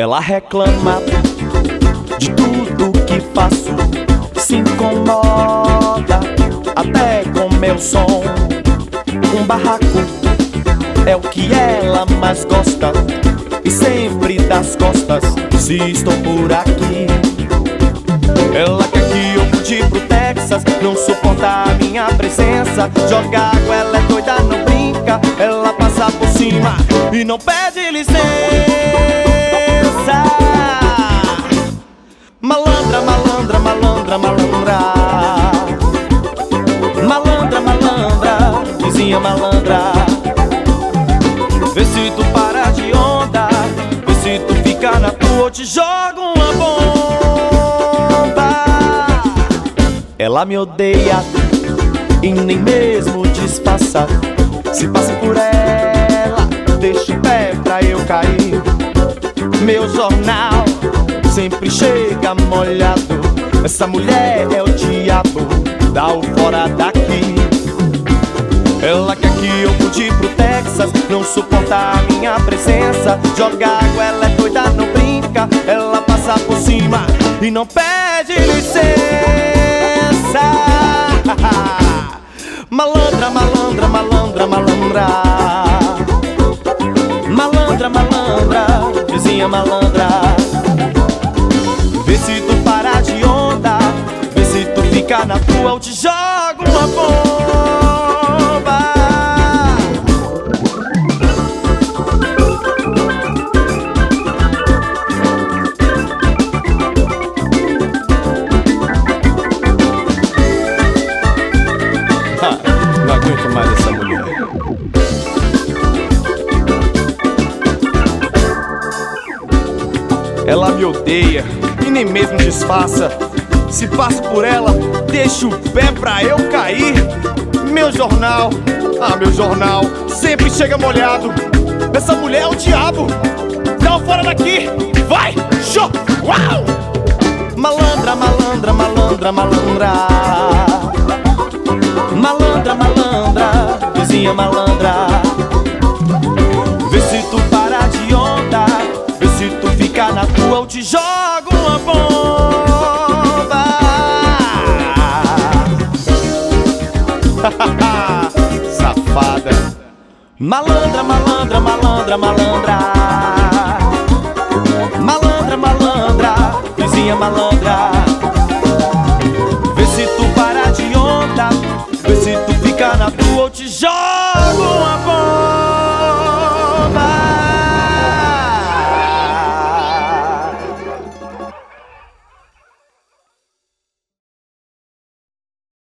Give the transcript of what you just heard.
Ela reclama de tudo que faço, se incomoda até com meu som. Um barraco é o que ela mais gosta, e sempre das costas se estou por aqui. Ela quer que eu mude pro Texas, não suporta a minha presença. Joga água, ela é doida, não brinca. Ela passa por cima e não pede licença. Malandra, malandra, malandra, malandra. Malandra, malandra, vizinha malandra. Vê se tu para de onda, vê se tu fica na tua, eu te jogo uma bomba. Ela me odeia e nem mesmo disfarça. Se passa por ela, deixa o pé pra eu cair. Meu jornal sempre chega molhado. Essa mulher é o diabo, dá o fora daqui. Ela quer que eu mude pro Texas, não suporta a minha presença. Joga água, ela é doida, não brinca. Ela passa por cima e não pede licença. Malandra, malandra, malandra, malandra. Malandra, malandra, vizinha malandra. Vê se tu para de onda, vê se tu fica na tua, eu te jogo uma bomba. Não aguento mais essa mulher. Ela me odeia e nem mesmo disfarça. Se passo por ela, deixa o pé pra eu cair. Meu jornal, meu jornal sempre chega molhado. Essa mulher é o diabo, dá fora daqui, vai, show, uau! Malandra, malandra, malandra, malandra. Malandra, malandra, vizinha malandra. Vê se tu para de onda, vê se tu fica na tua, eu te jogo uma bomba. Safada. Malandra, malandra, malandra, malandra. Malandra, malandra, vizinha malandra. Vê se tu para de onda, vê se tu fica na tua, eu te jogo.